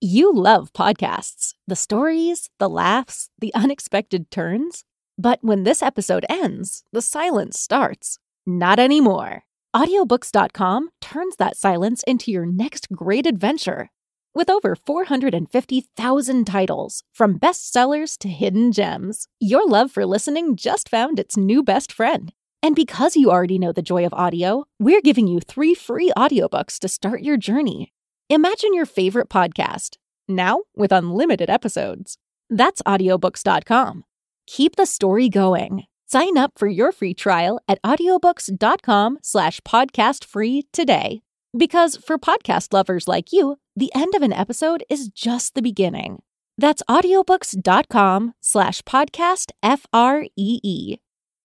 You love podcasts, the stories, the laughs, the unexpected turns. But when this episode ends, the silence starts. Not anymore. Audiobooks.com turns that silence into your next great adventure. With over 450,000 titles, from bestsellers to hidden gems, your love for listening just found its new best friend. And because you already know the joy of audio, we're giving you 3 free audiobooks to start your journey. Imagine your favorite podcast, now with unlimited episodes. That's audiobooks.com. Keep the story going. Sign up for your free trial at audiobooks.com/podcastfree today. Because for podcast lovers like you, the end of an episode is just the beginning. That's audiobooks.com/podcastfree.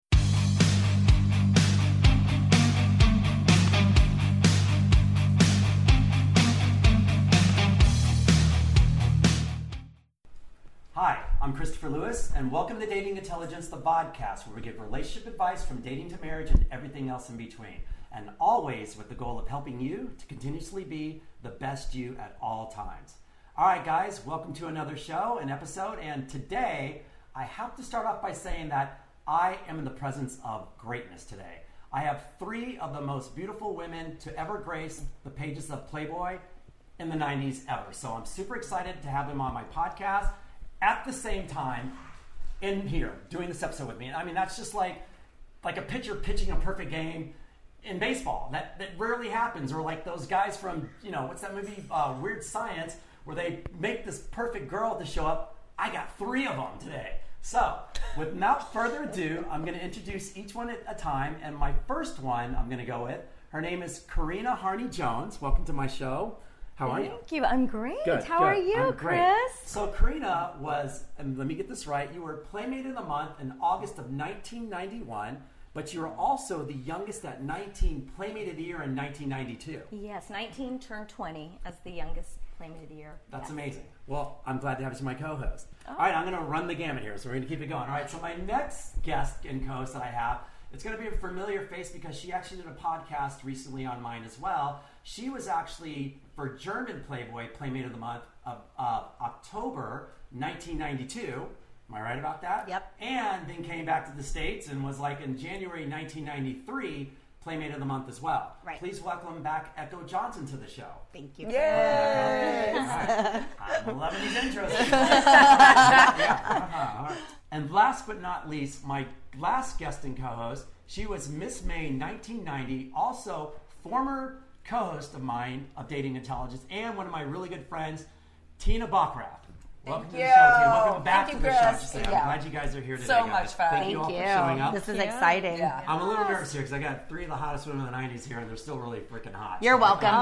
Hi, I'm Christopher Lewis, and welcome to Dating Intelligence, the podcast, where we give relationship advice from dating to marriage and everything else in between. And always with the goal of helping you to continuously be the best you at all times. All right, guys, welcome to another show, an episode. And today, I have to start off by saying that I am in the presence of greatness today. I have 3 of the most beautiful women to ever grace the pages of Playboy in the 90s ever. So I'm super excited to have them on my podcast. At the same time, in here, doing this episode with me. I mean, that's just like a pitcher pitching a perfect game in baseball. That rarely happens. Or like those guys from, what's that movie, Weird Science, where they make this perfect girl to show up. I got 3 of them today. So, without further ado, I'm going to introduce each one at a time. And my first one I'm going to go with, her name is Karina Harney Jones. Welcome to my show. How are you? Thank you. I'm great. Good, How are you, Chris? So Karina was, and let me get this right, you were Playmate of the Month in August of 1991, but you were also the youngest at 19 Playmate of the Year in 1992. Yes, 19 turned 20 as the youngest Playmate of the Year. That's amazing. Well, I'm glad to have you as my co-host. Oh. All right, I'm going to run the gamut here, so we're going to keep it going. All right, so my next guest and co-host that I have, it's going to be a familiar face because she actually did a podcast recently on mine as well. She was actually for German Playboy Playmate of the Month of October 1992. Am I right about that? Yep. And then came back to the States and was like in January 1993 Playmate of the Month as well. Right. Please welcome back Echo Johnson to the show. Thank you. Yay! Right. I'm loving these intros. Yeah. All right. And last but not least, my last guest and co-host, she was Miss May 1990, also former co-host of mine of Dating Intelligence, and one of my really good friends, Tina Bockrath. Welcome to the show, Tina. Welcome back to the show. I'm glad you guys are here today. So guys. much fun. Thank you all for showing up. This is exciting. Yeah. I'm a little nervous here because I got 3 of the hottest women in the 90s here, and they're still really freaking hot. You're welcome.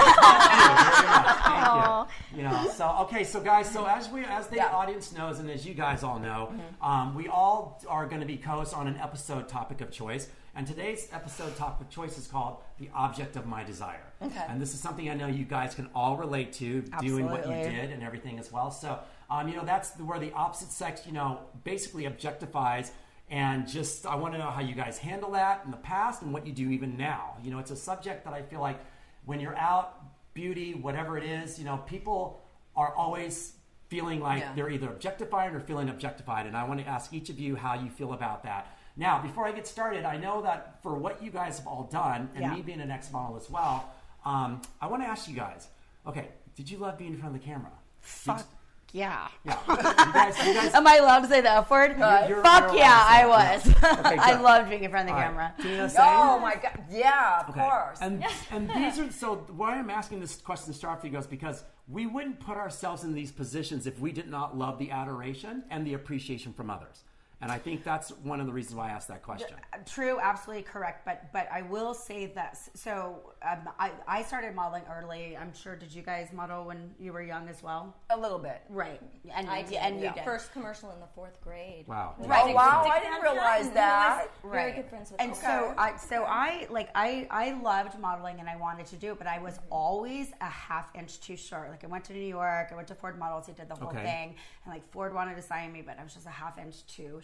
Thank you. Okay, so guys, so as the audience knows, and as you guys all know, we all are going to be co-hosts on an episode topic of choice. And today's episode topic of choice is called The Object of My Desire. Okay. And this is something I know you guys can all relate to, doing what you did and everything as well. So, that's where the opposite sex, basically objectifies. And just, I want to know how you guys handle that in the past and what you do even now. It's a subject that I feel like when you're out, beauty, whatever it is, people are always feeling like they're either objectified or feeling objectified. And I want to ask each of you how you feel about that. Now, before I get started, I know that for what you guys have all done, and me being an ex-model as well, I want to ask you guys, okay, did you love being in front of the camera? Fuck yeah. Yeah. You guys, am I allowed to say the F word? You're Fuck yeah, I was. Okay, I loved being in front of the camera. Tina, Oh my God. Yeah, of course. And these are, so why I'm asking this question to start for you guys, because we wouldn't put ourselves in these positions if we did not love the adoration and the appreciation from others. And I think that's one of the reasons why I asked that question. True, absolutely correct. But I will say this. So I started modeling early. I'm sure, did you guys model when you were young as well? A little bit. Right. And I did. And you did. First commercial in the 4th grade. Wow. Right. Oh, wow. I didn't realize that. Very good friends with And her. I loved modeling and I wanted to do it, but I was always a half inch too short. Like I went to New York, I went to Ford Models, I did the whole thing, and like Ford wanted to sign me, but I was just a half inch too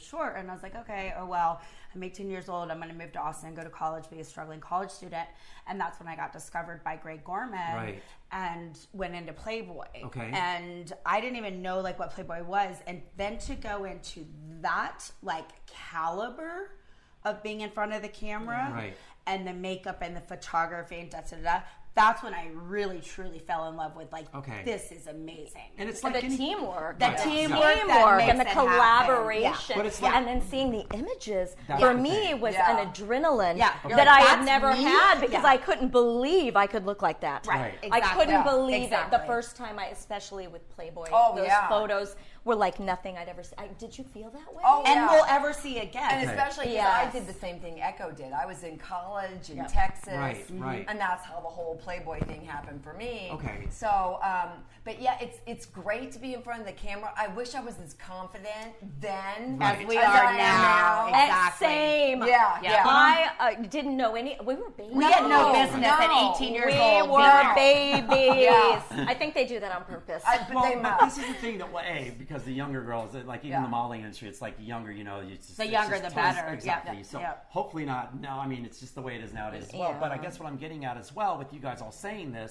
short. And I was like, okay, oh well, I'm 18 years old. I'm going to move to Austin, go to college, be a struggling college student. And that's when I got discovered by Greg Gorman and went into Playboy. Okay. And I didn't even know like what Playboy was. And then to go into that like caliber of being in front of the camera and the makeup and the photography and da-da-da, that's when I really truly fell in love with like, this is amazing. And it's And like the teamwork. The teamwork and the collaboration. Yeah. But it's like, and then seeing the images, That's for the me, thing. it was an adrenaline Yeah. that You're like, I had "That's never me?" had because Yeah. I couldn't believe I could look like that. Right. I Exactly. couldn't believe it. Exactly. The first time especially with Playboy, Oh, those yeah. photos were like nothing I'd ever seen. Did you feel that way? Oh, and yeah. we'll ever see again. And especially because Yes. I did the same thing Echo did. I was in college in Texas. Right. And that's how the whole Playboy thing happened for me. Okay. So, but yeah, it's great to be in front of the camera. I wish I was as confident then As we as are I am now. Exactly. Same. Yeah, yeah. I didn't know any. We were babies. We had no business no. at 18 years We old. were babies. Yeah. I think they do that on purpose. But they but must. this is the thing that, because the younger girls, like even the modeling industry, it's like the younger, it's just, The it's younger, just the better. Exactly. Yep. So Yep. hopefully not. No, I mean, it's just the way it is nowadays as well. Yeah. But I guess what I'm getting at as well with you guys all saying this,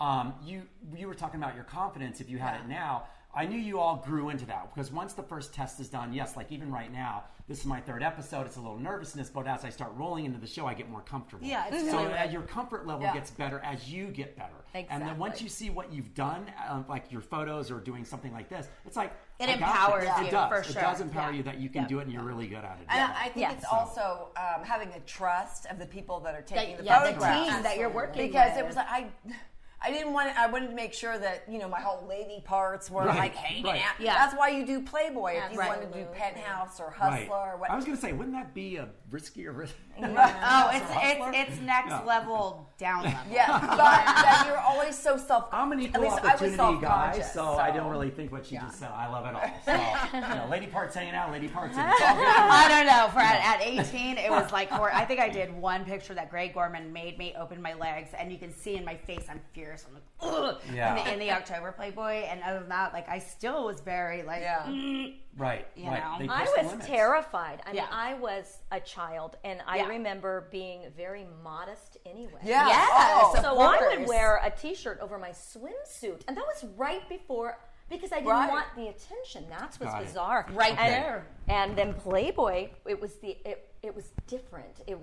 you were talking about your confidence if you had it now. I knew you all grew into that because once the first test is done, yes, like even right now, this is my third episode. It's a little nervousness, but as I start rolling into the show, I get more comfortable. Yeah, it's so really your comfort level gets better as you get better. And then once you see what you've done, like your photos or doing something like this, it's like It I got empowers this. you, It does. for It sure. does empower Yeah. you that you can do it and you're really good at it. And I think Yeah. it's also having a trust of the people that are taking the the photographs. team that you're working because with. it was like I didn't want. I wanted to make sure that my whole lady parts were like hanging out. Yeah. That's why you do Playboy if you want to do Absolutely. Penthouse or Hustler or what. I was going to say, wouldn't that be a riskier risk? Oh, it's next level down level. Yeah, but you're always so self. I'm an At equal least I was opportunity guy, self-conscious, so I don't really think what you just said. I love it all. So, lady parts hanging out, lady parts. And it's all good. I don't know. For at 18, it was like I think I did one picture that Greg Gorman made me open my legs, and you can see in my face I'm fierce. I'm like, ugh. Yeah. In the October Playboy, and other than that, like I still was very like, Right. You right. know. They I push the was limits. terrified. I mean, Yeah. I was a child, and I Yeah. remember being very modest anyway. Yeah. Yes. Oh, So I supporters. would wear a T-shirt over my swimsuit, and that was right before because I didn't Right. want the attention. That's what's Got it. bizarre. Right and, there. And then Playboy, it was different. It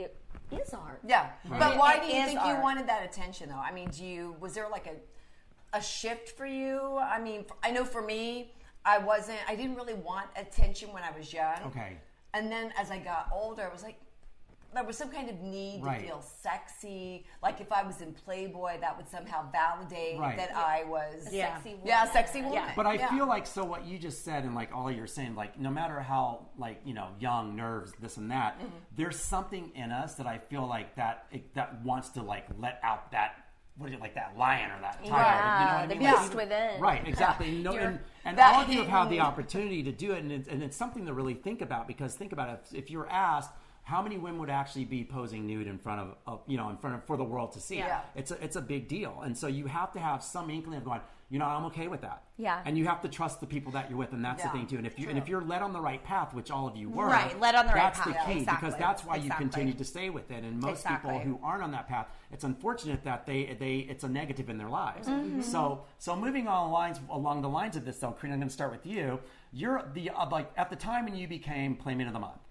is art. Yeah, Right. but why It do you is think art. you wanted that attention, though? I mean, was there like a shift for you? I mean, I know for me, I didn't really want attention when I was young. Okay. And then as I got older, it was like, there was some kind of need Right. to feel sexy. Like if I was in Playboy, that would somehow validate Right. that I was Sexy woman. Yeah, a sexy woman. Yeah. But I feel like what you just said and like all you're saying, like no matter how young, nerves, this and that, there's something in us that I feel like that wants to like let out that like that lion or that tiger. Yeah, you know what I the mean? beast within. Right, exactly. And that all of you have had the hidden- opportunity to do it, and it's something to really think about because think about it. If you were asked, how many women would actually be posing nude in front of for the world to see? Yeah. It's a big deal, and so you have to have some inkling of going, I'm okay with that. Yeah. And you have to trust the people that you're with, and that's the Yeah, thing too. And if you're led on the right path, which all of you were, Right, led on the right that's path, the key exactly, because that's why you exactly. continue to stay with it. And most people Exactly. who aren't on that path, it's unfortunate that it's a negative in their lives. Mm-hmm. So moving along the lines of this, though, Karina, I'm going to start with you. You're the at the time when you became Playmate of the Month.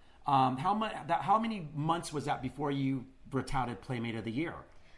How many months was that before you were touted Playmate of the Year?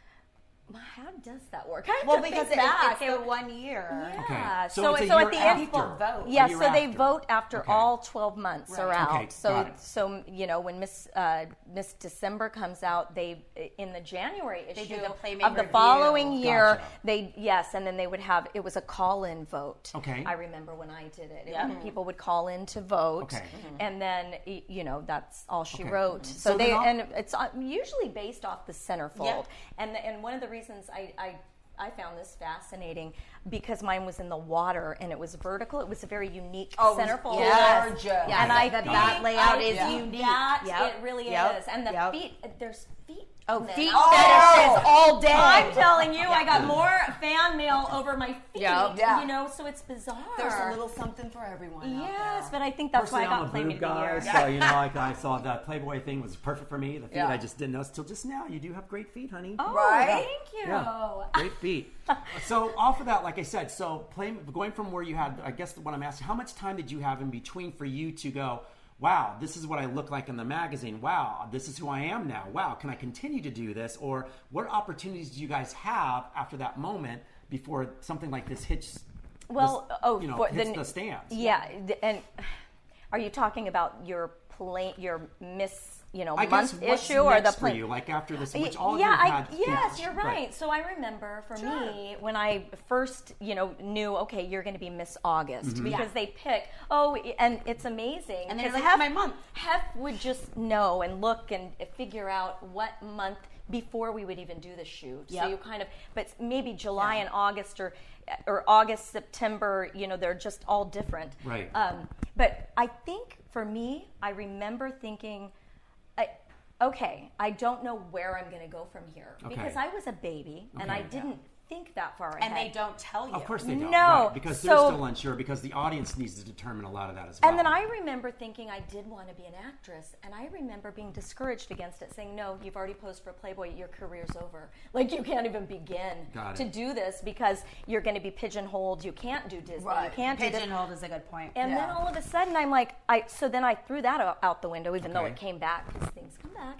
How does that work? I have well, to because think back. it's the 1 year. Yeah. Okay. So it's a at year the end, after. people vote. Yeah, A year so they after. vote after Okay. all 12 months are out. Okay, got it. So when Miss December comes out, they in the January issue do the Playmate of the review. following year, Gotcha. and then they would have it was a call-in vote. Okay. I remember when I did it. People would call in to vote, Okay. and then that's all she Okay. wrote. So So then and it's usually based off the centerfold. Yeah. And one of the reasons I found this fascinating because mine was in the water and it was vertical. It was a very unique centerfold. Yes. Gorgeous. Yeah, And I that think layout is I think unique. That Yep. it really Yep. is. And the Yep. feet, there's feet Oh, feet fetishes all day. I'm telling you, I got more fan mail over my feet. Yeah. You know, so it's bizarre. There's a little something for everyone. Yes, but I think that's why I Personally, I'm got a Playmate boob of the guy, Year. so you know, like I saw that Playboy thing was perfect for me. The feet, Yeah. I just didn't know till just now. You do have great feet, honey. Oh, Right? thank you. Yeah, great feet. So off of that, like I said, so going from where you had, I guess what I'm asking, how much time did you have in between for you to go, wow, this is what I look like in the magazine. Wow, this is who I am now. Wow, can I continue to do this? Or what opportunities do you guys have after that moment before something like this hits? Well, hits the stands. Yeah, and are you talking about your Miss? I guess month what's issue or the next for you, like after this, which all of you yeah, had. yes, you're right. So I remember for me when I first, knew, okay, you're going to be Miss August because they pick. Oh, and it's amazing. And they're like, my month. Hef would just know and look and figure out what month before we would even do the shoot. Yep. So you kind of, but maybe July and August or August, September, they're just all different. Right. But I think for me, I remember thinking, okay, I don't know where I'm going to go from here because I was a baby and I didn't think that far ahead. And they don't tell you. Of course they don't. No. Right, because they're still unsure because the audience needs to determine a lot of that as well. And then I remember thinking I did want to be an actress, and I remember being discouraged against it, saying, no, you've already posed for Playboy, your career's over. Like, you can't even begin to do this because you're going to be pigeonholed. You can't do Disney. Right. You can't do this. Pigeonholed is a good point. And then all of a sudden, I'm like, so then I threw that out the window, even though it came back, because things come back.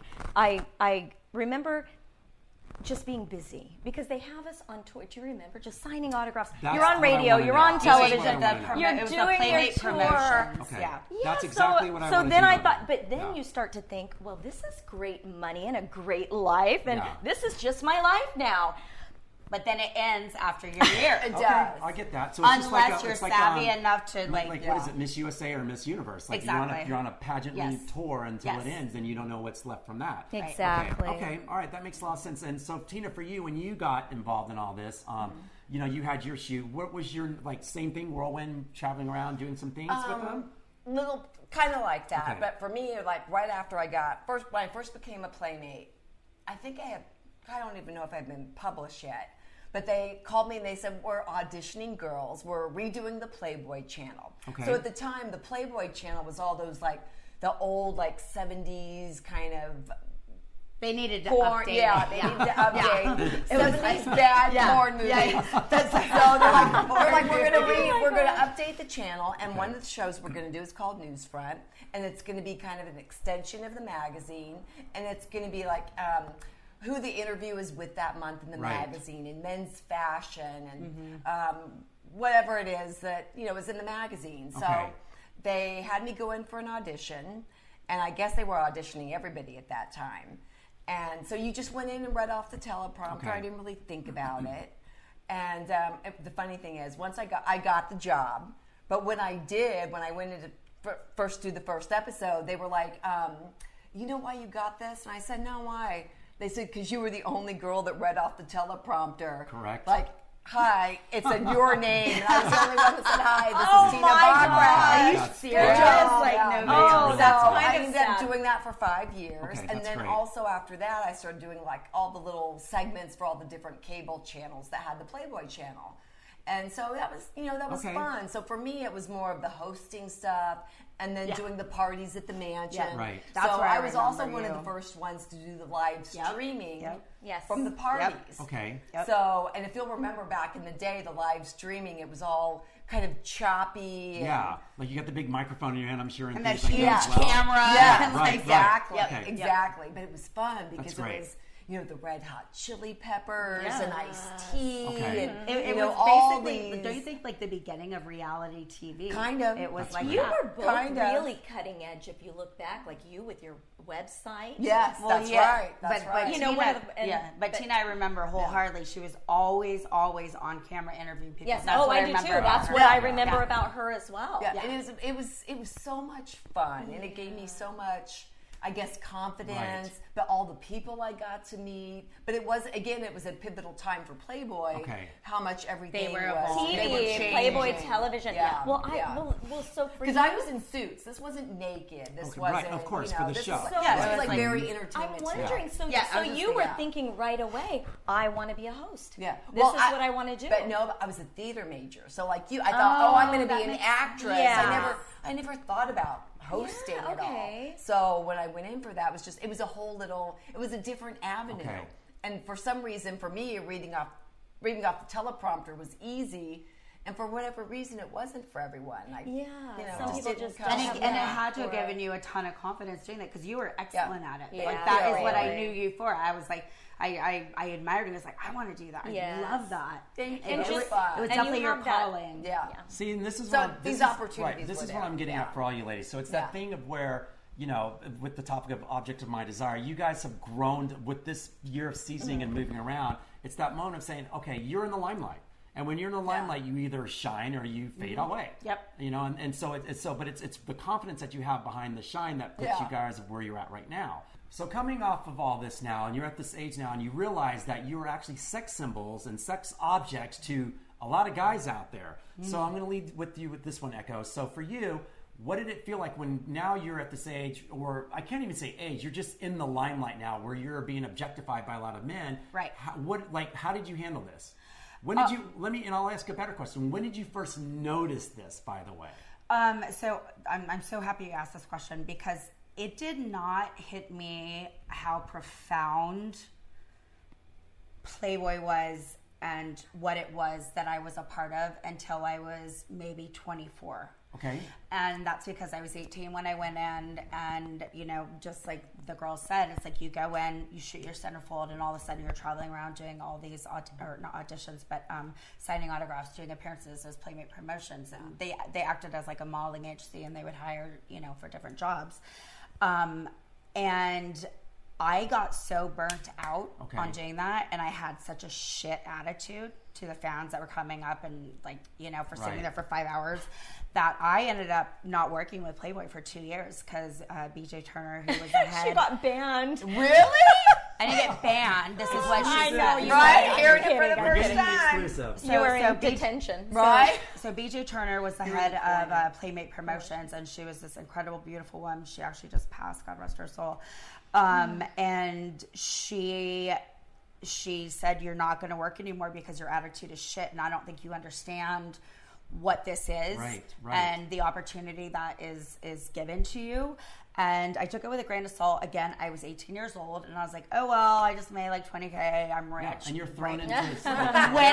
I remember just being busy because they have us on tour. Do you remember just signing autographs? You're on radio, you're on television, you're doing your tour. Okay. Yeah. That's exactly what I wanted So then to I know. thought, but then you start to think, well, this is great money and a great life, and this is just my life now. But then it ends after your year. It Okay, does. I get that. So it's just like Unless you're savvy enough to what is it, Miss USA or Miss Universe? Like Exactly. you're on a pageant Yes. tour until Yes. it ends, and you don't know what's left from that. Exactly. Okay. All right. That makes a lot of sense. And so, Tina, for you, when you got involved in all this, you had your shoot. What was your same thing? Whirlwind, traveling around, doing some things with them. Little kind of like that, Okay. but for me, like right after when I first became a Playmate, I think I don't even know if I've been published yet. But they called me and they said, we're auditioning girls. We're redoing the Playboy channel. Okay. So at the time, the Playboy channel was all those the old 70s kind of They needed to porn. update. Yeah, they needed to update. 70s bad porn movies. So they're like, we're gonna update the channel, and one of the shows we're gonna do is called Newsfront, and it's gonna be kind of an extension of the magazine, and it's gonna be who the interview is with that month in the magazine, in men's fashion, and whatever it is that is in the magazine. So they had me go in for an audition, and I guess they were auditioning everybody at that time. And so you just went in and read off the teleprompter. Okay. I didn't really think about it. And the funny thing is, once I got the job, but when I went into first do the first episode, they were like, you know why you got this? And I said, no, why? They said, because you were the only girl that read off the teleprompter. Correct. Like, hi, it's your name. And I was the only one that said, hi, this is Tina Bachra. Are you That's serious? Yeah. No. that's So kind I of ended up sad. doing that for 5 years. Okay, And that's then great. also after that, I started doing all the little segments for all the different cable channels that had the Playboy channel. And so that was fun. So for me, it was more of the hosting stuff and then doing the parties at the mansion. Yeah. Right. That's so where I was also remember one of you. the first ones to do the live streaming Yes. from the parties. Okay. So, and if you'll remember back in the day, the live streaming, it was all kind of choppy. Yeah. Like you got the big microphone in your hand, I'm sure. And things that like huge that as well. camera. Yeah, Right, exactly, right. Okay. exactly. But it was fun because That's great. it was, the Red Hot Chili Peppers and iced tea, Okay. and It was was all basically, these. don't you think, the beginning of reality TV? Kind of. It was That's like great. You that. were both Kind of. really cutting edge if you look back, like you with your website. Yes, Well, that's yeah, right. That's but right. Tina, You know, one of the- but Tina, I remember wholeheartedly. She was always on camera interviewing people. Yes. That's Oh, what I do remember too. about That's her. what I remember about her as well. Yeah, it was so much fun, and it gave me so much, I guess, confidence. Right. But all the people I got to meet. But it was a pivotal time for Playboy. Okay. How much everything They were was. evolving. They were TV, changing. Playboy television. Yeah. Well, so for because I was in suits. This wasn't naked. This wasn't, right, of course, for the show. This was like very entertainment. I'm wondering, so you were thinking right away, I want to be a host. Yeah. This is what I want to do. But no, I was a theater major. So like you, I thought, I'm going to be an actress. Yeah. I never thought about hosting at all. So when I went in for that, it was a different avenue. Okay. And for some reason, for me, reading off the teleprompter was easy. And for whatever reason, it wasn't for everyone. Some people just don't and it had to have given you a ton of confidence doing that because you were excellent at it. Like that is what I knew you for. I was like, I admired it. It's like I want to do that. I love that. And it was definitely your calling. Yeah. See, and this is these opportunities. This is what I'm getting at for all you ladies. So it's that thing of where, with the topic of object of my desire, you guys have grown with this year of seasoning and moving around. It's that moment of saying, okay, you're in the limelight. And when you're in the limelight, you either shine or you fade away. Yep. And so it's the confidence that you have behind the shine that puts you guys where you're at right now. So coming off of all this now, and you're at this age now, and you realize that you are actually sex symbols and sex objects to a lot of guys out there. So I'm going to lead with you with this one, Echo. So for you, what did it feel like when now you're at this age, or I can't even say age, you're just in the limelight now where you're being objectified by a lot of men. Right. How did you handle this? When did you, and I'll ask a better question. When did you first notice this, by the way? So I'm so happy you asked this question because it did not hit me how profound Playboy was and what it was that I was a part of until I was maybe 24. Okay. And that's because I was 18 when I went in, and just like the girl said, it's like you go in, you shoot your centerfold, and all of a sudden you're traveling around doing all these not auditions, but signing autographs, doing appearances as Playmate Promotions, and they acted as like a modeling agency, and they would hire for different jobs, and I got so burnt out on doing that, and I had such a shit attitude to the fans that were coming up and for sitting there for 5 hours that I ended up not working with Playboy for 2 years because BJ Turner, who was the head, she got banned. Really? I didn't get banned. This is what she said. Right? Hearing it for the first time. So you were in detention. Right? So BJ Turner was the head of Playmate Promotions, and she was this incredible, beautiful woman. She actually just passed, God rest her soul. And she said, you're not going to work anymore because your attitude is shit, and I don't think you understand what this is and the opportunity that is given to you. And I took it with a grain of salt. Again, I was 18 years old, and I was like, oh, well, I just made like $20K. I'm rich. And you're thrown into this. went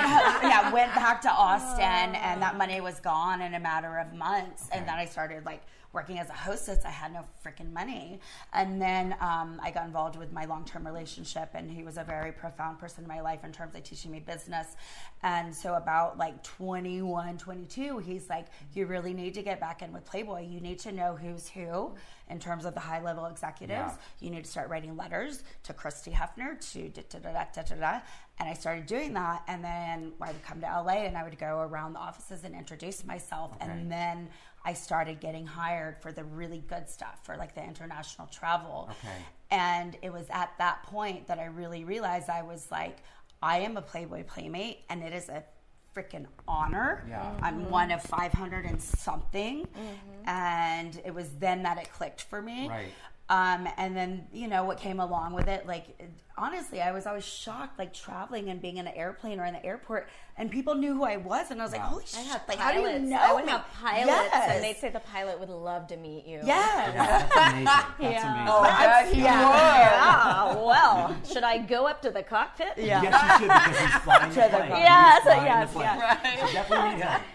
back to Austin, and that money was gone in a matter of months. Okay. And then I started working as a hostess. I had no freaking money. And then I got involved with my long-term relationship, and he was a very profound person in my life in terms of teaching me business. And so about 21, 22, he's like, you really need to get back in with Playboy. You need to know who's who in terms of the high-level executives. Yeah. You need to start writing letters to Christy Hefner, to da-da-da-da-da-da. And I started doing that, and then I would come to LA, and I would go around the offices and introduce myself, and then I started getting hired for the really good stuff, for the international travel. Okay. And it was at that point that I really realized I was I am a Playboy Playmate, and it is a freaking honor. Yeah. I'm one of 500 and something. Mm-hmm. And it was then that it clicked for me. Right. And then, what came along with it, honestly, I was always shocked, traveling and being in an airplane or in the airport, and people knew who I was, and I was like, holy shit, how do you know I would have pilots, and they'd say the pilot would love to meet you. Yes. Yeah, that's amazing. That's amazing. Oh, God, yeah. Well, should I go up to the cockpit? Yeah. Yes, you should, because he's flying the plane. Yes. Right. So definitely need help.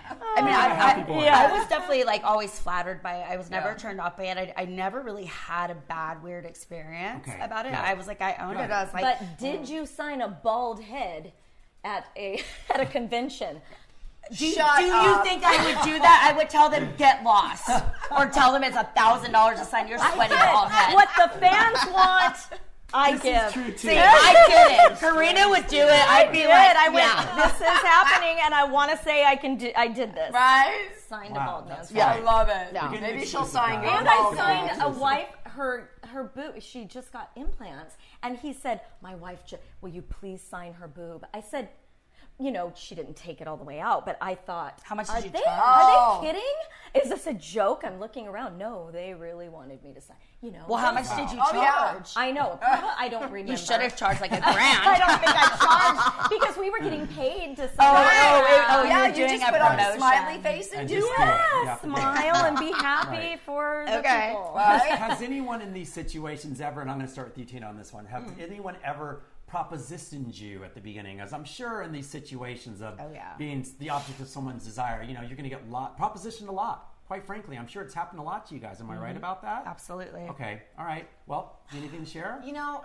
I was definitely always flattered by it. I was never turned off by it. I never really had a bad, weird experience about it. Yeah. I was I owned it. I was but did you sign a bald head at a convention? Do you think I would do that? I would tell them, get lost. Or tell them it's $1,000 to sign your sweaty bald head. What the fans want, I give. Is true too. See, I didn't. Karina would do it. I'd be I went, this is happening, and I want to say I did this. Right? Signed a bald man. Yeah, I love it. Yeah. Maybe she'll sign you. And I signed a wife, her boob, she just got implants, and he said, my wife, will you please sign her boob? I said, she didn't take it all the way out, but I thought, how much did you charge? Are they kidding? Is this a joke? I'm looking around. No, they really wanted me to sign. Well, how much did you charge? I know. I don't remember. You should have charged like $1,000. I don't think I charged because we were getting paid to sign. Yeah, you just put on a smiley face and do it. Smile and be happy for the people. Has anyone in these situations ever, and I'm going to start with you, Tina, on this one, have anyone ever propositioned you at the beginning? As I'm sure in these situations of being the object of someone's desire, you're going to get propositioned a lot. Quite frankly, I'm sure it's happened a lot to you guys. Am I right about that? Absolutely. Okay. All right. Well, anything to share?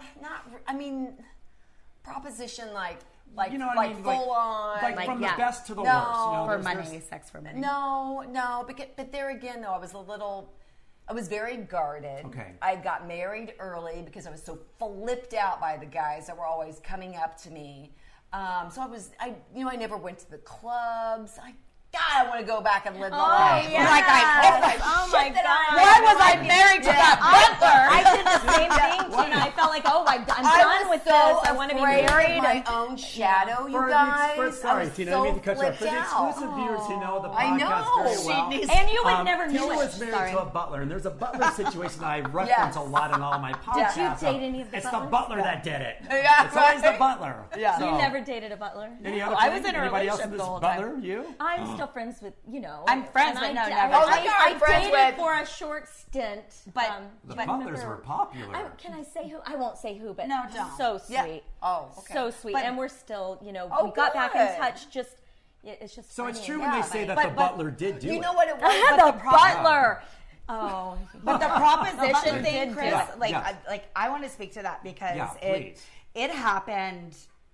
Proposition like you know what I mean? full on, like from the best to the worst. For money, sex for money. No. But there again, though, I was very guarded. Okay. I got married early because I was so flipped out by the guys that were always coming up to me. So I never went to the clubs. I want to go back and live the life. Yeah. Oh my God. Why was I married to that butler? I did the same thing, Tina. I felt like, I'm done with this. I want to be married. My own shadow, you guys. Sorry, Tina, I mean to cut you off. For the exclusive viewers who know the podcast very well. And you would never know Tina it. was married to a butler, and there's a butler situation I reference a lot in all my podcasts. Did you date any of the butlers? It's the butler that did it. Yeah, it's always the butler. Yeah. You never dated a butler? Any other I was in a anybody else relationship in this the whole butler? time. You? I'm still friends with, I'm friends with never. I dated for a short stint. But the butlers were popular. Can I say who? I won't say who, but no, don't. So sweet. Yeah. Oh, okay. So sweet. And we're still, we got good. back in touch. It's just so funny. it's true when they say that the butler did do it. You know what it was? The butler. Oh, but the proposition thing, Chris, I want to speak to that because please. It happened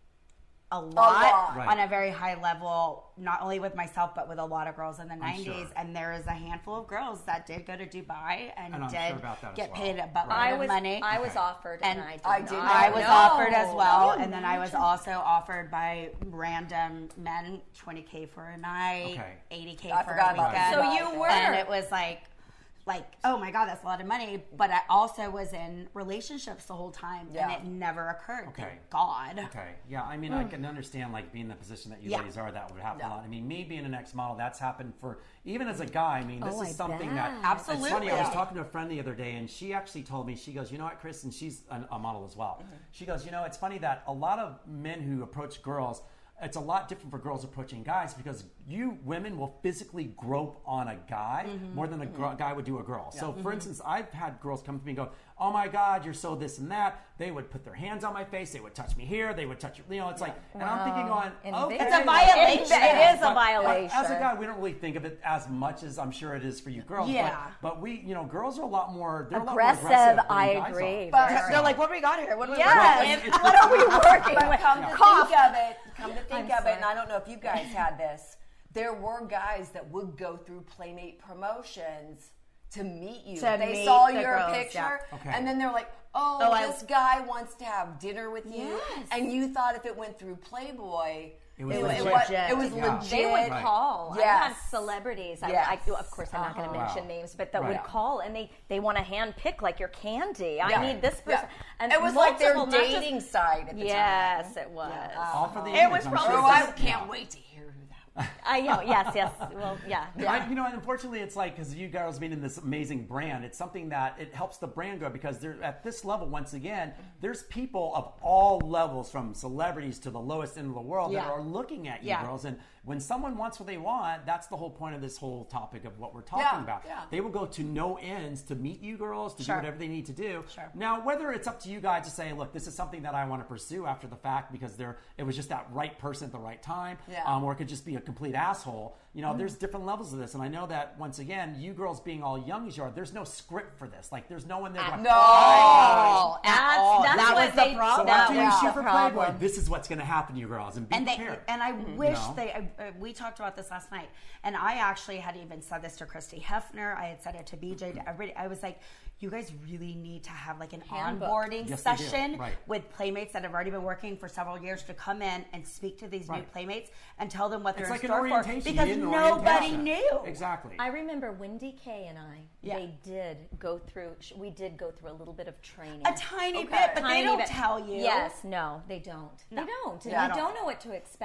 a lot Right. on a very high level, not only with myself, but with a lot of girls in the 90s. Sure. And there is a handful of girls that did go to Dubai and did get well. paid a buttload of money. I was offered, and I did. I was offered as well, and then I was also offered by random men $20K for a night, $80K for a weekend. So you were, and it was like, oh my God, that's a lot of money. But I also was in relationships the whole time, and it never occurred. Okay. Thank God. Okay. Yeah, I mean, I can understand, being in the position that you ladies are, that would happen a lot. I mean, me being an ex-model, that's happened for, even as a guy, I mean, this is something that, absolutely. It's funny, I was talking to a friend the other day, and she actually told me, she goes, you know what, Chris, and she's a model as well. She goes, it's funny that a lot of men who approach girls, it's a lot different for girls approaching guys because you women will physically grope on a guy more than a guy would do a girl. Yeah. So, for instance, I've had girls come to me and go, "Oh my God, you're so this and that." They would put their hands on my face. They would touch me here. They would touch, it's like, and I'm thinking okay, it's a violation. It is a violation. As a guy, we don't really think of it as much as I'm sure it is for you girls. Yeah. But we, girls are a lot more. They're aggressive. A lot more aggressive I than agree. But they're like, what do we got here? What do we what are we working with? Come to think of it, and I don't know if you guys had this, there were guys that would go through Playmate promotions to meet you. They saw your picture, and then they're like, this guy wants to have dinner with you. And you thought if it went through Playboy, it was legit. They would call. Yes. I had celebrities. Of course, I'm not going to mention names, but that would call, and they want to hand pick like your candy. I need this person. And it was like their dating site at the time. Yes, it was. All for the it was probably. I can't wait to hear who that was. Yes. Well, yeah. Unfortunately, it's because you girls being in this amazing brand, it's something that it helps the brand grow because they're at this level. Once again, there's people of all levels, from celebrities to the lowest end of the world, that are looking at you girls. And when someone wants what they want, that's the whole point of this whole topic of what we're talking about. Yeah. They will go to no ends to meet you girls, to do whatever they need to do. Sure. Now, whether it's up to you guys to say, look, this is something that I want to pursue after the fact because it was just that right person at the right time, or it could just be a complete asshole. There's different levels of this. And I know that, once again, you girls being all young as you are, there's no script for this. There's no one there going, at all. That was the problem. So after you shoot for Playboy, this is what's going to happen, you girls. And be prepared. And I wish we talked about this last night, and I actually had even said this to Christy Hefner. I had said it to BJ, to everybody. I was like, you guys really need to have an onboarding session with Playmates that have already been working for several years to come in and speak to these new Playmates and tell them what they're in store for, because nobody knew. Exactly. I remember Wendy Kay and I, we did go through a little bit of training. A tiny bit, but they don't tell you. Yes, no, they don't. No. They don't. And you don't know what to expect.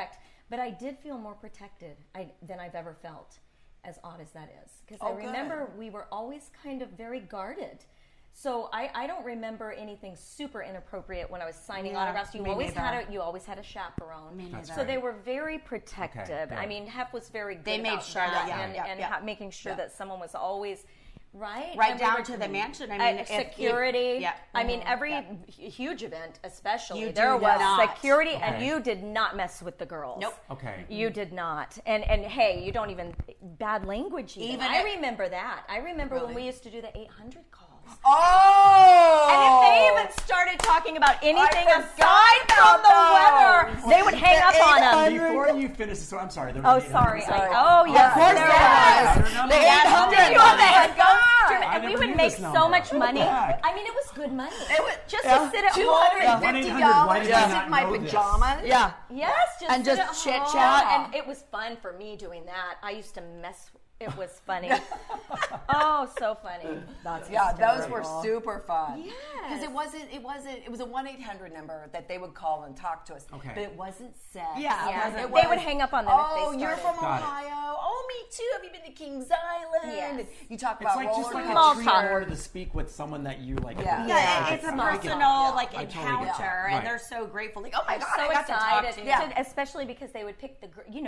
But I did feel more protected than I've ever felt, as odd as that is. Because I remember we were always kind of very guarded. So I don't remember anything super inappropriate when I was signing autographs. You always had a chaperone. So they were very protective. I mean, Hef was very good. They made sure that making sure that someone was always right down to the mansion. I mean, security. I mean, every huge event, especially there was security, and you did not mess with the girls. Nope. Okay. You did not. And hey, you don't even bad language. Even I remember that. I remember when we used to do the 800 calls. Oh! And if they even started talking about anything aside from the weather, they would hang up on them. Before you finish, so I'm sorry. Sorry. Yes, there was. The 800. And we would make so much money. I mean, it was good money. It was just to sit at home. $250 to sit in my pajamas. Yeah. Yes, and just chit chat. And it was fun for me doing that. I used to mess. It was funny. Oh, so funny. Those were super fun. Yes. Because it was a 1-800 number that they would call and talk to us. Okay. But it wasn't sex. They would hang up on them if they started. You're from Ohio. Oh, me too. Have you been to Kings Island? Yes. You talk about just like a treat in order to speak with someone that you like. It's a personal encounter, and they're so grateful. Like, oh my God, so I got excited. to talk to you. Especially because they would pick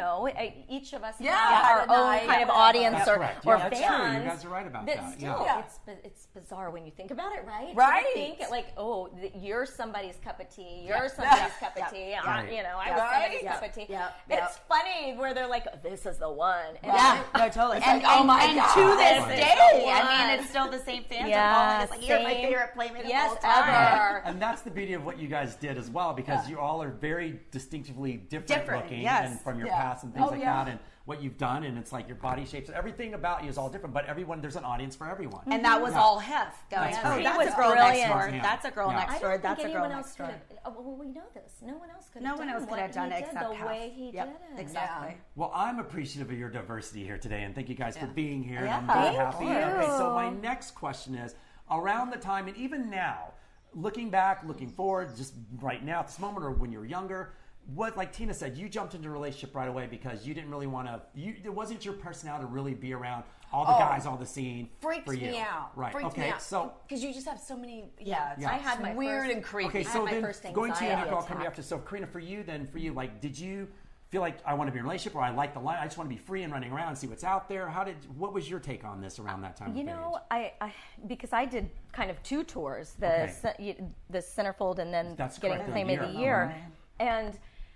each of us have our own kind of audience or fans. That's true. You guys are right about that. Still, it's bizarre when you think about it, right? Right. You think like, you're somebody's cup of tea. You're somebody's cup of tea. I was somebody's cup of tea. It's funny where they're like, this is the one. And Totally. And oh my God. To this day, I mean, it's still the same fans are calling us like, you're my favorite playmate of all time. Ever. And that's the beauty of what you guys did as well, because you all are very distinctively different looking and from your past and things like that. And what you've done, and it's like your body shapes, everything about you is all different, but there's an audience for everyone. And that was all Hef going, that's a girl next door. That's a girl next door. That's a girl next door. Well, we know this. No one else could have done it except the way he did it. Exactly. Well, I'm appreciative of your diversity here today, and thank you guys for being here. Yeah, I'm very thank happy. you. Okay, so my next question is, around the time, and even now, looking back, looking forward, just right now at this moment, or when you were younger, what, like Tina said, you jumped into a relationship right away because you didn't really want to. It wasn't your personality to really be around all the guys, all the scene. Freaks for you. me out. Right. Freaks okay. me out. So because you just have so many. I had my weird first, and creepy. Okay. So then going to you, anxiety I'll come after. So Karina, for you, like, did you feel like I want to be in a relationship, or I like the line? I just want to be free and running around and see what's out there. What was your take on this around that time? I because I did kind of two tours, the Centerfold and then getting Playmate of the Year, and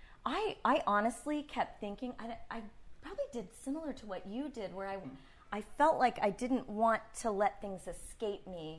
I honestly kept thinking I probably did similar to what you did, where I felt like I didn't want to let things escape me.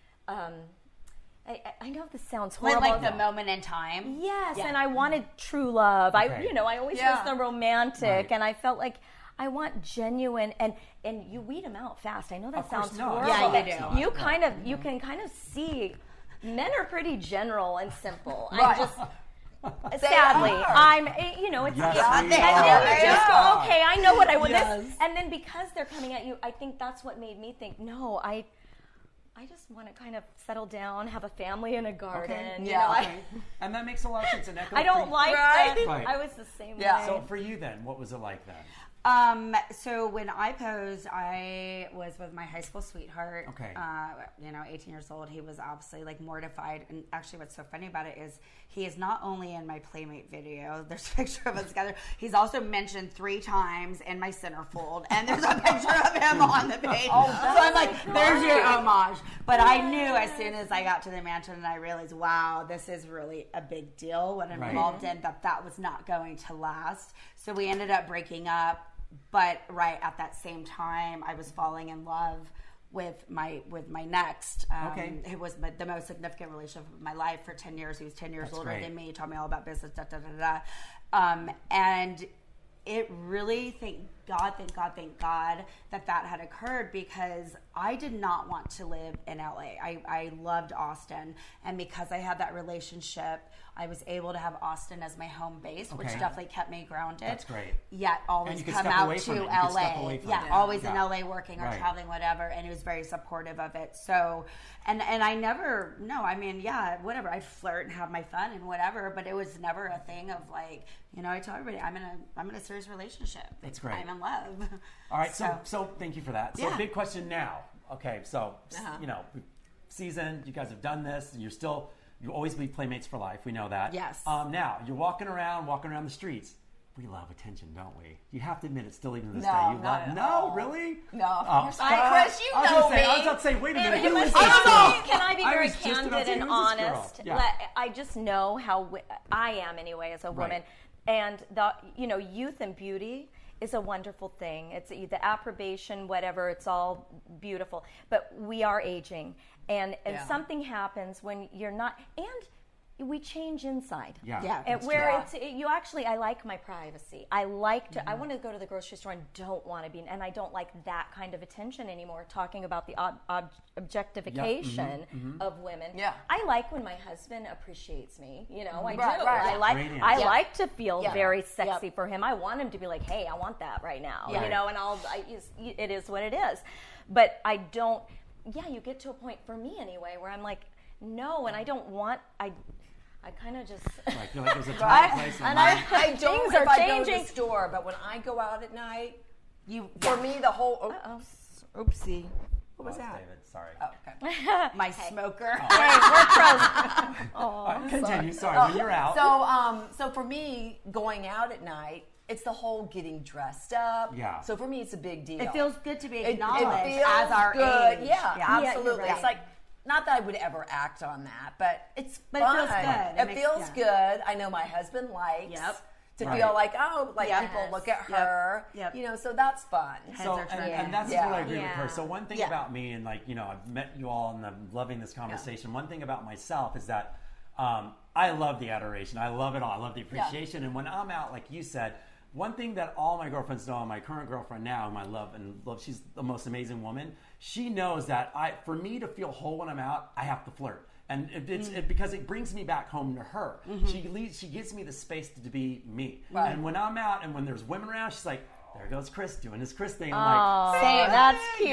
I know this sounds horrible. Like the moment in time. Yes, and I wanted true love. Okay. I always was the romantic, and I felt like I want genuine, and you weed them out fast. I know that sounds horrible. Yeah, you do. You can kind of see men are pretty general and simple. Right. I'm just sadly, I'm it's and then you just go, okay, I know what I want. This, and then because they're coming at you, I think that's what made me think, no, I just want to kind of settle down, have a family and a garden. Okay. And that makes a lot of sense. And I don't like that. Right. I was the same way. So for you then, what was it like then? So when I posed, I was with my high school sweetheart. Okay. 18 years old. He was obviously like mortified. And actually what's so funny about it is he is not only in my Playmate video, there's a picture of us together, he's also mentioned 3 times in my Centerfold, and there's a picture of him on the page. So I'm like, there's your homage. But I knew as soon as I got to the mansion and I realized, wow, this is really a big deal what I'm involved in, that was not going to last. So we ended up breaking up. But right at that same time, I was falling in love with my next. It was the most significant relationship of my life for 10 years. He was 10 years older than me. He taught me all about business. And it really, thank God that had occurred, because I did not want to live in LA. I loved Austin, and because I had that relationship, I was able to have Austin as my home base, which definitely kept me grounded. That's great. Yet always come out to LA. Always in LA working or traveling, whatever, and he was very supportive of it. So, and I never, whatever. I flirt and have my fun and whatever, but it was never a thing of like, I tell everybody I'm in a serious relationship. That's great. I'm in love. All right, so thank you for that. So big question now. Okay, so season, you guys have done this, and you always be playmates for life. We know that. Yes. Now you're walking around the streets. We love attention, don't we? You have to admit it. Still, even to this day, you love. No, really? No. Oh, Chris, you know me. I was about to say, wait a minute. Can I be very candid and honest? Yeah. I just know how I am anyway as a woman, and the youth and beauty is a wonderful thing. It's the approbation, whatever. It's all beautiful, but we are aging, and something happens when you're not and. We change inside. And where I like my privacy. I like to. I want to go to the grocery store and don't want to be, and I don't like that kind of attention anymore. Talking about the objectification of women. Yeah. I like when my husband appreciates me. I do. I like to feel very sexy for him. I want him to be like, hey, I want that right now. And it is what it is. But I don't. Yeah, you get to a point for me anyway where I'm like, no, and I don't want. I kind of just. I feel like there's a time and place. I don't if I go to the store, but when I go out at night, for me the whole. Oopsie. What was that? David, sorry. Oh, okay. My smoker. Hey, we're pros. Continue. Sorry. When you're out. So for me, going out at night, it's the whole getting dressed up. Yeah. So for me, it's a big deal. It feels good to be acknowledged as our age. Yeah, absolutely. Right. It's like. Not that I would ever act on that, but it's fun. It feels good. It feels good. I know my husband likes to feel like, people look at her. So that's fun. And that's where I agree with her. So one thing about me, and I've met you all and I'm loving this conversation. One thing about myself is that I love the adoration. I love it all. I love the appreciation. And when I'm out, like you said, one thing that all my girlfriends know, and my current girlfriend now, whom I love, she's the most amazing woman. She knows that for me to feel whole when I'm out, I have to flirt, and because it brings me back home to her. She gives me the space to be me. Right. And when I'm out, and when there's women around, she's like, there goes Chris doing his Chris thing. I'm like, same. That's cute.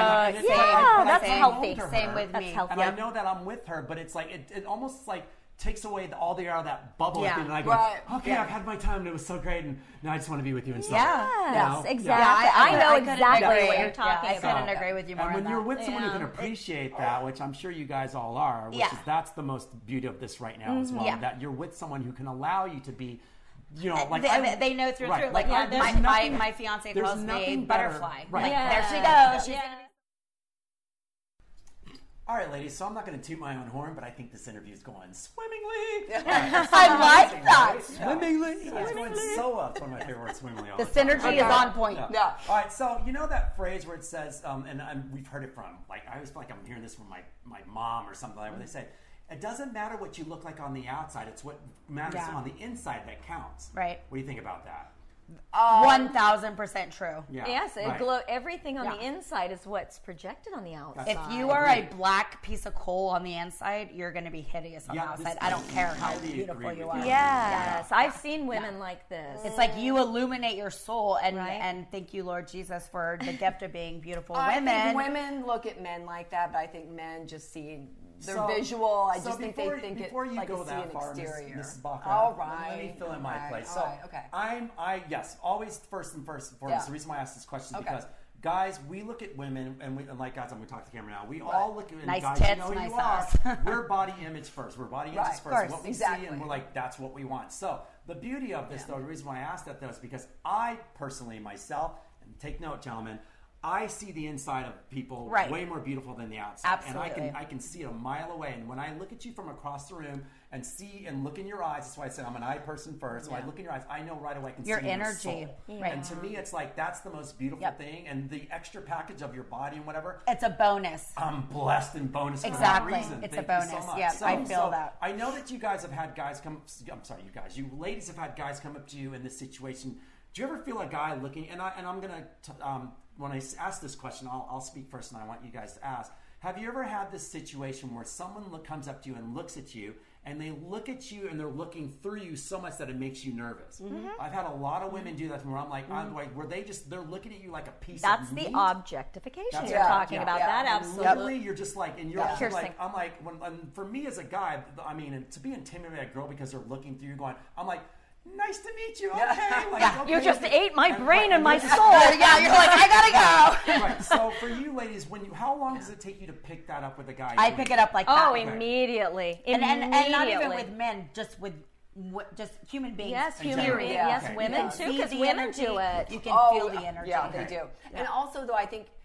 That's healthy. Same with me. And I know that I'm with her, but it's like it almost like. Takes away all the air of that bubble, and I go, okay, I've had my time, and it was so great, and now I just want to be with you and stuff. Yes, exactly. I know exactly what you're talking about. I couldn't agree with you more. And when you're with someone who can appreciate that, which I'm sure you guys all are, that's the most beauty of this right now as well. That you're with someone who can allow you to be. They know through. Like my fiance calls me butterfly. Right. There she goes. She's gonna be. All right, ladies, so I'm not going to toot my own horn, but I think this interview is going swimmingly. I like that. Right? Swimmingly. It's going so well. It's one of my favorite words, swimmingly. The synergy is on point. Yeah. All right, so you know that phrase where it says, we've heard it from, I always feel like I'm hearing this from my mom or something like that, where they say, it doesn't matter what you look like on the outside, it's what matters on the inside that counts. Right. What do you think about that? 1000% true. Yeah. Yes, everything on the inside is what's projected on the outside. If you are a black piece of coal on the inside, you're going to be hideous on the outside. I don't care how beautiful you are. Yes, I've seen women like this. It's like you illuminate your soul, and thank you, Lord Jesus, for the gift of being beautiful women. I think women look at men like that, but I think men just see their visual. I just think they think it like you go that far, Mrs. Baca, all right. Let me fill in my place. So yes, always first and foremost. The reason why I ask this question is because guys, we look at women, and like guys, I'm going to talk to the camera now. We all look at nice guys. Tits, you know nice you ass. We're body image first. We're body images first. Course, what we see, and we're like, that's what we want. So the beauty of this, though, the reason why I asked that though is because I personally myself, and take note, gentlemen. I see the inside of people way more beautiful than the outside. Absolutely. And I can see it a mile away. And when I look at you from across the room and see and look in your eyes, that's why I said I'm an eye person first. When I look in your eyes, I know right away I can your see energy. Your soul. Right. And to me, it's like that's the most beautiful thing. And the extra package of your body and whatever. It's a bonus. I'm blessed and bonus for that reason. It's Thank a bonus. You so much. Yeah, I feel that. I know that you guys have had guys come. I'm sorry, you ladies have had guys come up to you in this situation Do you ever feel a guy looking? And I'm gonna when I ask this question, I'll speak first, and I want you guys to ask. Have you ever had this situation where someone comes up to you and looks at you, and they look at you and they're looking through you so much that it makes you nervous? Mm-hmm. I've had a lot of women do that where I'm like, where they're looking at you like a piece of meat. That's the objectification you're talking about. Yeah. That absolutely. Literally, you're just like, and you're just like, I'm like, for me as a guy, I mean, to be intimidated by a girl because they're looking through you going, I'm like, nice to meet you. Okay. Like, okay. You just ate my brain and my soul. Yeah, you're like, I gotta go. Right. So for you ladies, how long does it take you to pick that up with a guy? I pick it up like that. Oh, immediately. And not even with men, just with just human beings. Yes, human beings. Yes, okay. Women too, because women do it. You can feel the energy. Yeah, they do. Yeah. And also, though, I think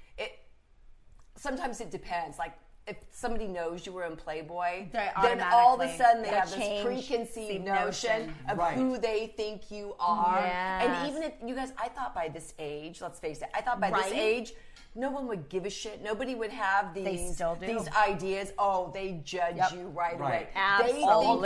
sometimes it depends. Like, if somebody knows you were in Playboy, then all of a sudden they have this preconceived notion of who they think you are. Yes. And even if, you guys, I thought by this age, let's face it, this age, no one would give a shit. Nobody would have these ideas. Oh, they judge you right away. Absolutely.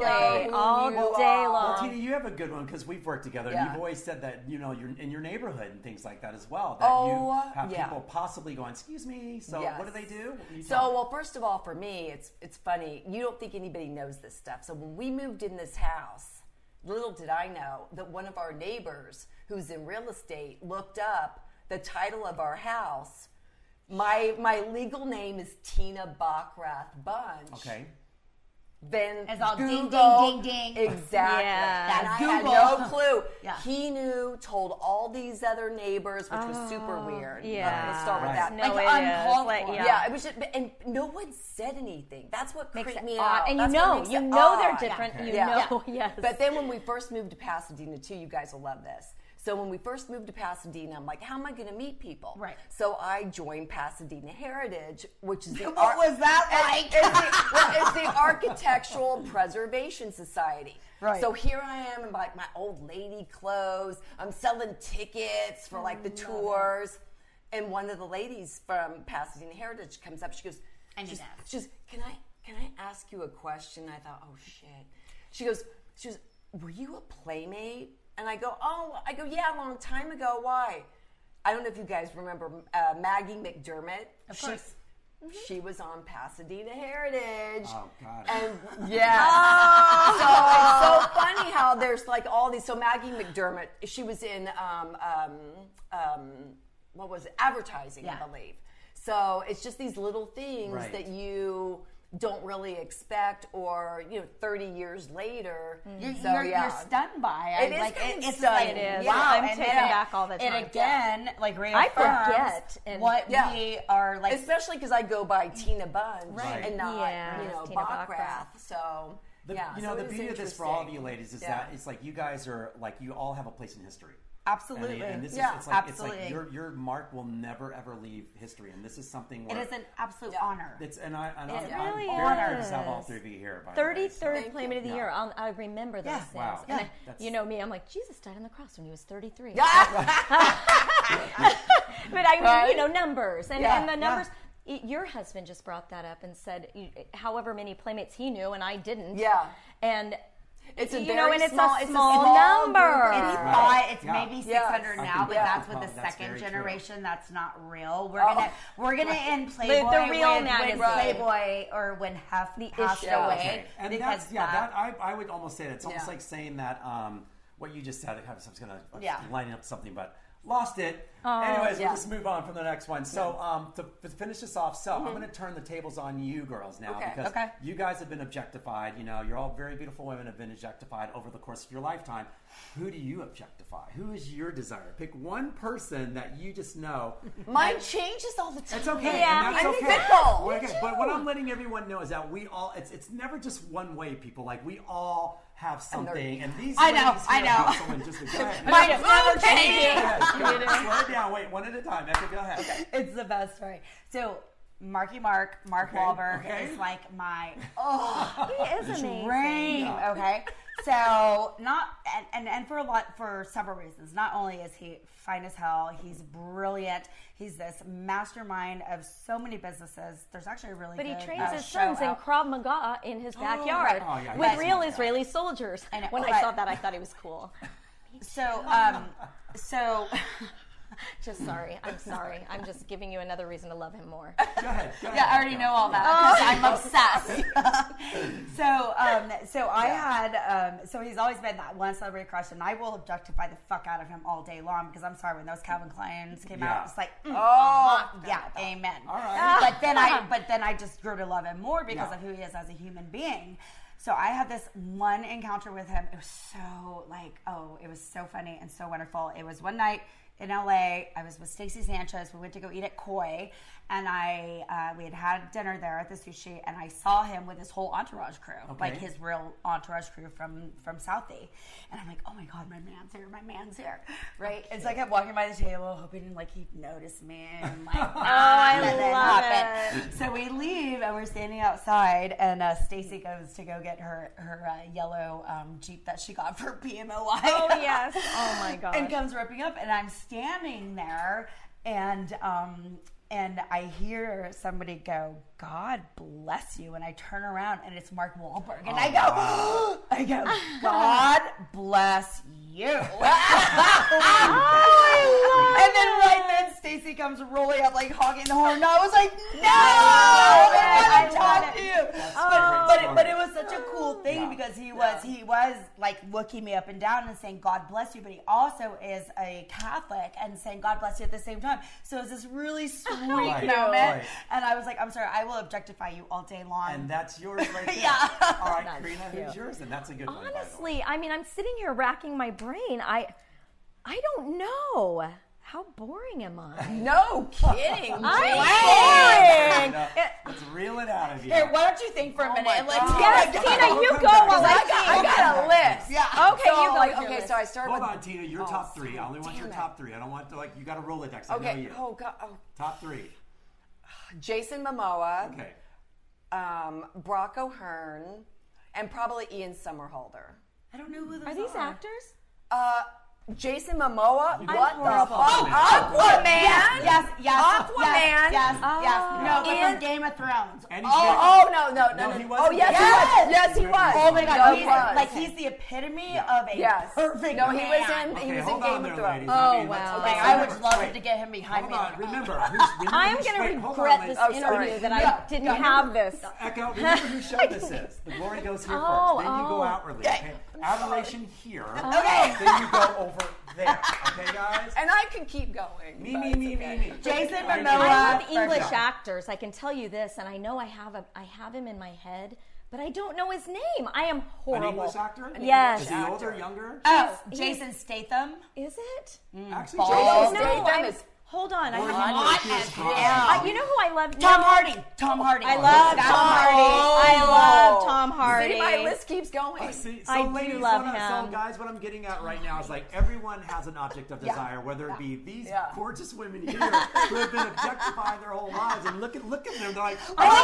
All day long. Well, Tina, you have a good one because we've worked together. And you've always said that, you're in your neighborhood and things like that as well. That you have people possibly going, excuse me, so what do they do? Well, first of all, for me, it's funny. You don't think anybody knows this stuff. So when we moved in this house, little did I know that one of our neighbors who's in real estate looked up the title of our house. My legal name is Tina Bockrath Bunch. Okay. Then it's all Google, ding, ding, ding. Exactly. Yeah. And I had no clue. Yeah. He knew, told all these other neighbors, which was super weird. Yeah. Let's start with that. No, uncalled for. Yeah, it was just, and no one said anything. That's what creeped me out. And That's you know they're different. Okay. You know, yes. But then when we first moved to Pasadena too, you guys will love this. So when we first moved to Pasadena, I'm like, how am I going to meet people? Right. So I joined Pasadena Heritage, which is the what was that like? It's the Architectural Preservation Society. Right. So here I am in like my old lady clothes. I'm selling tickets for like the tours, and one of the ladies from Pasadena Heritage comes up. She goes, she goes, can I ask you a question? I thought, oh shit. She goes, were you a playmate? And I go, yeah, a long time ago. Why? I don't know if you guys remember Maggie McDermott. Of course. She was on Pasadena Heritage. Oh, God. And so it's so funny how there's like all these. So Maggie McDermott, she was in, what was it? Advertising, I believe. So it's just these little things that you don't really expect, or 30 years later, you're stunned by it. It's stunning. It is. Wow, I'm taken back all the time. And again, like I forget what we are like, especially because I go by Tina Bunch and not Bockrath. So the beauty of this for all of you ladies is that it's like you guys are like, you all have a place in history. Absolutely. And this is, absolutely. It's like your mark will never ever leave history, and this is something where it is an absolute honor. I'm really honored to have all three of you here. 33rd Playmate of the Year. I remember those things. Wow. And you know me, I'm like, Jesus died on the cross when he was 33. Yeah. But I mean, numbers and the numbers. Your husband just brought that up and said, however many playmates he knew, and I didn't. Yeah. And it's a small number. It's maybe 600 now, but that's with the second generation. True. That's not real. We're gonna end Playboy the real when Playboy or when Hef passed away. Okay. And I would almost say that it's almost like saying that what you just said. I was going to line up something, but lost it. Anyways, we'll just move on from the next one. So to finish this off, I'm going to turn the tables on you girls now because you guys have been objectified. You're all very beautiful women, have been objectified over the course of your lifetime. Who do you objectify? Who is your desire? Pick one person that you just know. Mine changes all the time. It's okay. Yeah, and that's I'm okay. fickle. Okay. But what I'm letting everyone know is that we all, it's never just one way, people. Like, we all have something. And these I know. Someone just go ahead. Mine is never changing. Slow it down. Wait, one at a time. Becca, go ahead. Okay. It's the best story. So, Mark Wahlberg is like my he is amazing. Dream. Okay, so for several reasons. Not only is he fine as hell, he's brilliant. He's this mastermind of so many businesses. There's actually a really but good he trains his show sons in Krav Maga in his backyard with real Israeli soldiers. When I saw that, I thought he was cool. So Just sorry. I'm sorry. I'm just giving you another reason to love him more. Go ahead. Yeah, I already know all that because I'm obsessed. So he's always been that one celebrity crush, and I will objectify the fuck out of him all day long because I'm sorry, when those Calvin Kleins came out, it's like, amen. All right. But then I just grew to love him more because of who he is as a human being. So I had this one encounter with him. It was so it was so funny and so wonderful. It was one night in LA. I was with Stacey Sanchez. We went to go eat at Koi, and we had dinner there at the sushi, and I saw him with his whole entourage crew, like his real entourage crew from Southie. And I'm like, oh my God, my man's here, right? And so I kept walking by the table, hoping he'd notice me, and I love it. So we leave, and we're standing outside, and Stacey goes to go get her yellow Jeep that she got for PMOY. Oh yes. Oh my God. And comes ripping up, and I'm standing there, and I hear somebody go, "God bless you," and I turn around, and it's Mark Wahlberg, and I go, "God bless you." And then right then, Stacey comes rolling up, honking the horn, and I was like, "No, I want to talk to you." But it was such a cool thing because he was looking me up and down and saying, "God bless you," but he also is a Catholic and saying, "God bless you" at the same time. So it was this really sweet moment, and I was like, "I'm sorry, I will objectify you all day long." And that's yours right there. Yeah. All right, Karina, who's yours? And that's a good one. Honestly, I mean, I'm sitting here racking my brain. I don't know. How boring am I? No kidding. I'm boring. Let's reel it out of you. Here, why don't you think for a minute? And Tina, you go while I got a list. Yeah. Okay, so, you go. Okay, so I started Hold with... on, Tina, your top three. I only want your top three. I don't want to, you got a Rolodex. I know you. Oh, God. Oh. Top three. Jason Momoa. Okay. Brock O'Hearn. And probably Ian Somerhalder. I don't know who those are. These actors? Jason Momoa? What the fuck? Aquaman! Yes. Aquaman! Yes. No, but from Game of Thrones. And No, he wasn't. Oh, yes, he was. Oh my God, No, he's the epitome of a perfect No, he man. was in Game of Thrones. Ladies. Oh, wow. I would love to get him behind me. Hold on, remember I'm going to regret this interview that I didn't have this. Echo, remember who show this is. The glory goes here first. Then you go outwardly. Okay? Adoration here. Okay. Then you go over there. Okay, guys? And I could keep going. Me. Jason I Momoa. love English actors. I can tell you this, and I know I have him in my head, but I don't know his name. I am horrible. An English actor? Yes. Is he older or younger? Oh, Jason Statham. Is it? Actually, Jason Jason Statham is Hold on. Or You know who I love? Tom Hardy. I love Tom Hardy. I love Tom Hardy. See, my list keeps going. I do love him. So, guys, what I'm getting at right now is everyone has an object of desire, whether it be these gorgeous women here who have been objectified their whole lives, and look at them. They're like,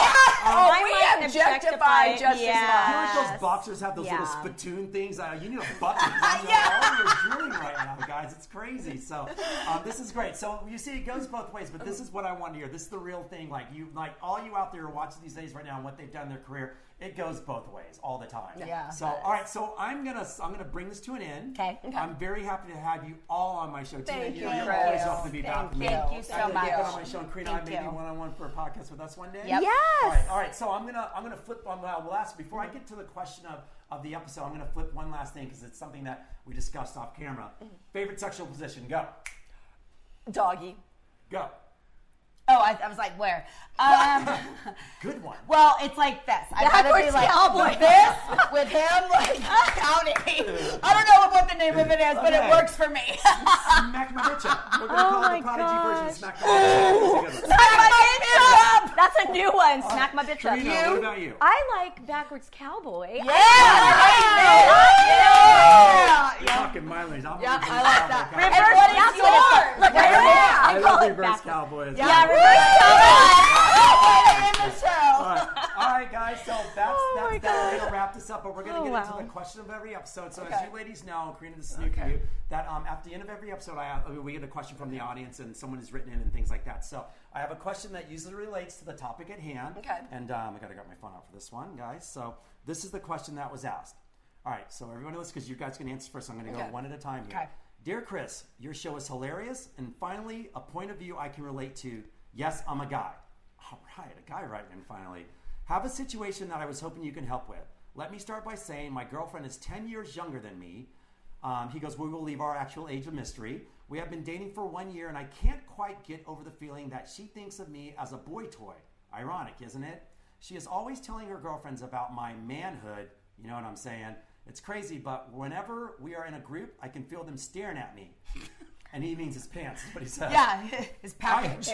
we objectify just as much. Those boxers have those little spittoon things. You need a button. You're drooling right now, guys. It's crazy. So this is great. So you see, it goes both ways. But this is what I want to hear. This is the real thing. All you out there are watching these days right now and what they've done in their career. It goes both ways all the time. Yeah. So all right. So I'm gonna bring this to an end. Okay. I'm very happy to have you all on my show. Thank you. You're always welcome to be back. Thank you so much. Get on my show, and Karina, maybe one-on-one for a podcast with us one day. Yep. Yes. All right. So I'm gonna flip on. We'll ask before I get to the question of the episode. I'm gonna flip one last thing because it's something that we discussed off camera. Favorite sexual position? Go. Doggy. Go. Oh, I was like, where? Good one. Well, it's like this. I've got to be like this with him, counting. I don't know what the name of it is, but it works for me. Smack my bitch up. We're going to call it the Prodigy version of Smack my bitch up. Smack my bitch up! That's a new one. Smack my bitch up. Karina, what about you? I like Backwards Cowboy. You're talking mileage. I like that. Reverse Cowboy. I love Reverse Cowboys. Yeah, Reverse Cowboy. All right, guys. So that's we're gonna wrap this up, but we're gonna get into the question of every episode. So as you ladies know, Karina, this is new for you. That at the end of every episode, we get a question from the audience, and someone has written in and things like that. So I have a question that usually relates to the topic at hand. Okay. And I gotta get my phone out for this one, guys. So this is the question that was asked. All right, so everyone listen, because you guys can answer first. I'm going to go one at a time here. Okay. Dear Chris, your show is hilarious, and finally, a point of view I can relate to. Yes, I'm a guy. All right, a guy writing in finally. Have a situation that I was hoping you can help with. Let me start by saying my girlfriend is 10 years younger than me. He goes, we will leave our actual age of mystery. We have been dating for 1 year, and I can't quite get over the feeling that she thinks of me as a boy toy. Ironic, isn't it? She is always telling her girlfriends about my manhood. You know what I'm saying? It's crazy, but whenever we are in a group, I can feel them staring at me. And he means his pants, is what he says. Yeah, his package.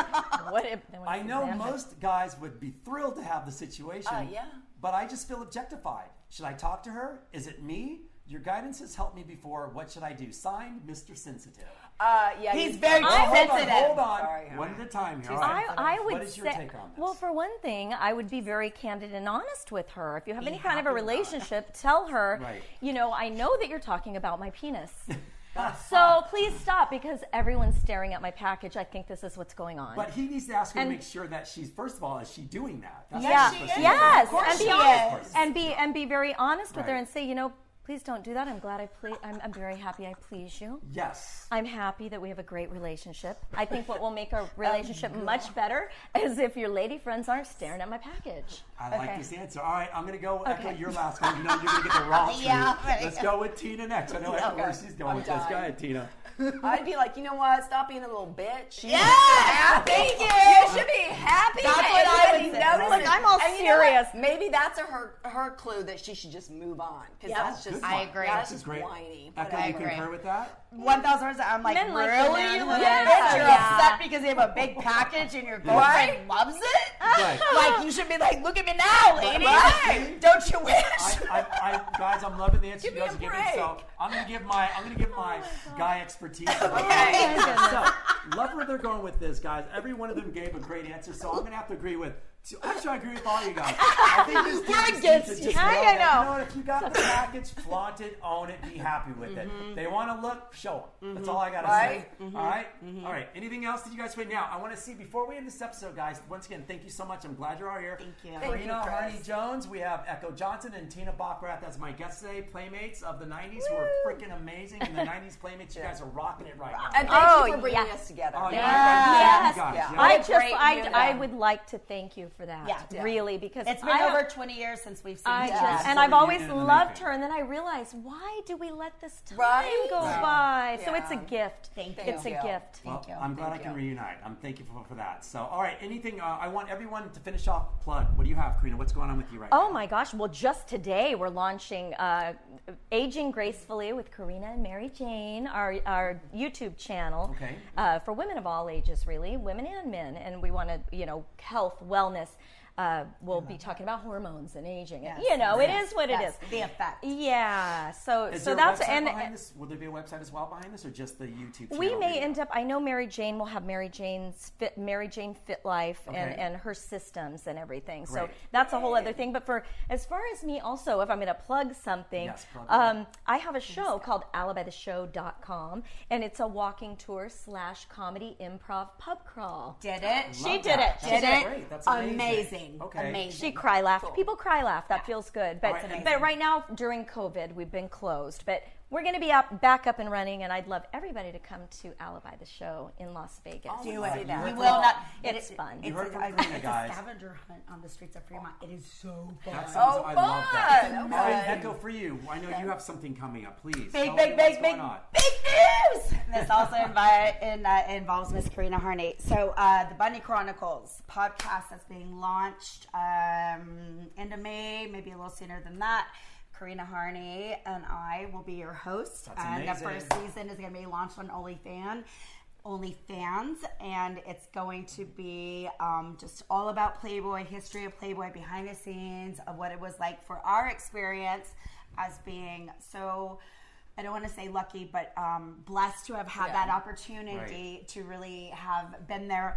I know most guys would be thrilled to have the situation, but I just feel objectified. Should I talk to her? Is it me? Your guidance has helped me before. What should I do? Signed, Mr. Sensitive. He's very sensitive. Hold on. Sorry, one at a time here. I would what is your take on this? Well, for one thing, I would be very candid and honest with her. If you have any kind of a relationship, tell her, I know that you're talking about my penis. So please stop, because everyone's staring at my package. I think this is what's going on. But he needs to ask her to make sure that she's, first of all, is she doing that? That's Yes, and be honest, and be very honest with her and say, please don't do that. I'm glad I'm very happy I please you. Yes. I'm happy that we have a great relationship. I think what will make our relationship much better is if your lady friends aren't staring at my package. I like this answer. All right, I'm going to go echo your last one. You know you're going to get the wrong Let's go with Tina next. I know where she's going with this. Go ahead, Tina. I'd be like, you know what? Stop being a little bitch. Thank you. You should be happy. That's what I would say. Look, I'm all serious. Maybe that's her clue that she should just move on. Because that's just, I agree. That's just whiny. Echo, you concur with that? 1,000%. I'm like, Men like really? the You man. little bitch? You're upset because you have a big package and your girlfriend loves it? Right. Like, you should be like, look at me now, lady. Right. Don't you wish? Guys, I'm loving the answer you guys are giving. So I'm gonna give my guy expertise. Okay. So love where they're going with this, guys. Every one of them gave a great answer, so I'm gonna have to agree with. Actually, I agree with all you guys. I think this We're against you. I know. You know what? If you got the package, flaunt it, own it, be happy with it. They want to look, show them. That's all I gotta say. All right. All right. Anything else that you guys wait? Now, I want to see before we end this episode, guys. Once again, thank you so much. I'm glad you're all here. Thank you. Karina Harney Jones. We have Echo Johnson and Tina Bockrath as my guests today. Playmates of the '90s who are freaking amazing. And the '90s playmates, you guys are rocking it right now. And thank you for bringing us together. I would like to thank you for that. Really, because it's been over 20 years since we've seen each other. And I've always loved her, and then I realized, why do we let this time go by? So it's a gift. Thank you. It's a gift. Thank you. I'm glad I can reunite. I'm thankful for that. So, all right, anything, I want everyone to finish off plug. What do you have, Karina? What's going on with you right now? Oh my gosh, well, just today we're launching Aging Gracefully with Karina and Mary Jane, our YouTube channel for women of all ages, really, women and men, and we want to, health, wellness. We'll be talking about hormones and aging. Yes. It is what it is. The effect. Yeah. So is that's behind this? Will there be a website as well behind this, or just the YouTube channel? We may end up. I know Mary Jane will have Mary Jane Fit Life and her systems and everything. So that's a whole other thing. But as far as me, also, if I'm going to plug something, I have a show called AlibiTheShow.com, and it's a walking tour / comedy improv pub crawl. Did it? She did it. Did it? Great. That's amazing. Okay. Amazing. She cry laughed. Cool. People cry laugh. That feels good. But right now, during COVID, we've been closed. But we're going to be back up and running, and I'd love everybody to come to Alibi the Show in Las Vegas. Do it. We will not. It's fun. You heard from Karina, guys. It's a scavenger hunt on the streets of Fremont. It is so fun. I love that. All right, Echo, for you. I know you have something coming up. Please. Big news! This also involves Miss Karina Harney. So, the Bunny Chronicles podcast that's being launched end of May, maybe a little sooner than that. Karina Harney and I will be your hosts. That's and amazing. the first season is going to be launched on OnlyFans, and it's going to be just all about Playboy, history of Playboy, behind the scenes of what it was like for our experience as being so, I don't want to say lucky, but blessed to have had that opportunity to really have been there,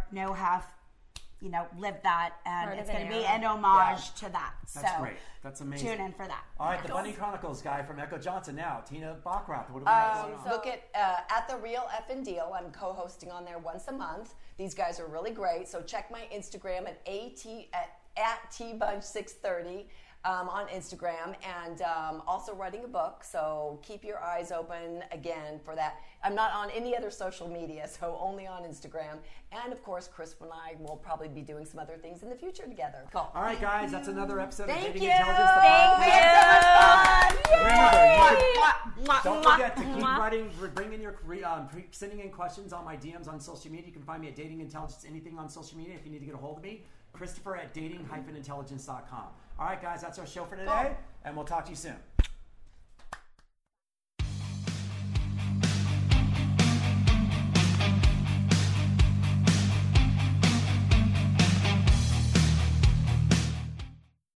lived that, and it's going to be an homage to that. That's great. That's amazing. Tune in for that. All right, the Bunny Chronicles guy from Echo Johnson now. Tina Bockrath, what do we have going on? Look at The Real Effin' Deal. I'm co-hosting on there once a month. These guys are really great, so check my Instagram at Tbunch630. on Instagram, and also writing a book. So keep your eyes open again for that. I'm not on any other social media, so only on Instagram. And of course, Chris and I will probably be doing some other things in the future together. Cool. All right, guys, that's another episode of Thank Dating you. Intelligence, the Thank podcast. you. Remember, don't forget to keep writing, bringing your, sending in questions on my DMs on social media. You can find me at Dating Intelligence, anything on social media if you need to get a hold of me. Christopher at dating-intelligence.com. All right, guys, that's our show for today, and we'll talk to you soon.